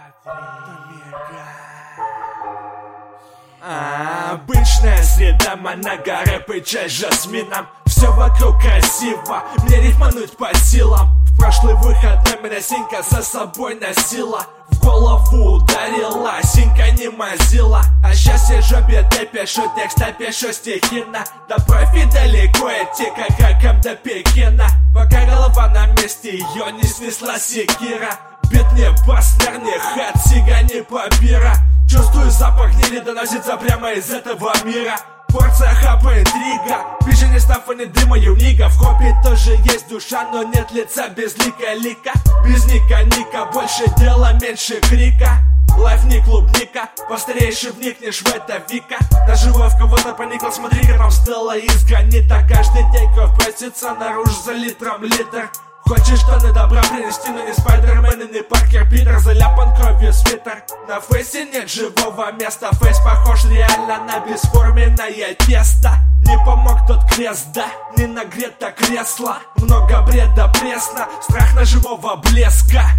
Обычная среда, много рэп и чай с жасмином. Все вокруг красиво, мне рифмануть по силам. В прошлый выходной меня Синька за собой носила. В голову ударила, Синька не мазила. А щас сижу биты, пишу тексты, пишу стихи на. До профи далеко идти, как раком до Пекина. Пока голова на месте, ее не снесла секира. Бит не баснер, не хат, сига, не папира. Чувствую запах гнили, доносится прямо из этого мира. Порция хаба, интрига, движение стафа, не дыма, юнига. В хопе тоже есть душа, но нет лица без лика, лика. Без ника, ника, больше дела, меньше крика. Лайф не клубника, постареешь и вникнешь в это вика. Наживо в кого-то проникла, смотри-ка, там стела из гранита. Каждый день кровь просится наружу за литром литр. Хочешь штаны добра принести, но не Спайдермен и не Паркер Питер. Заляпан кровью свитер. На фейсе нет живого места. Фейс похож реально на бесформенное тесто. Не помог тот крест, да, не нагрето кресло. Много бреда, пресно, страх ножевого блеска.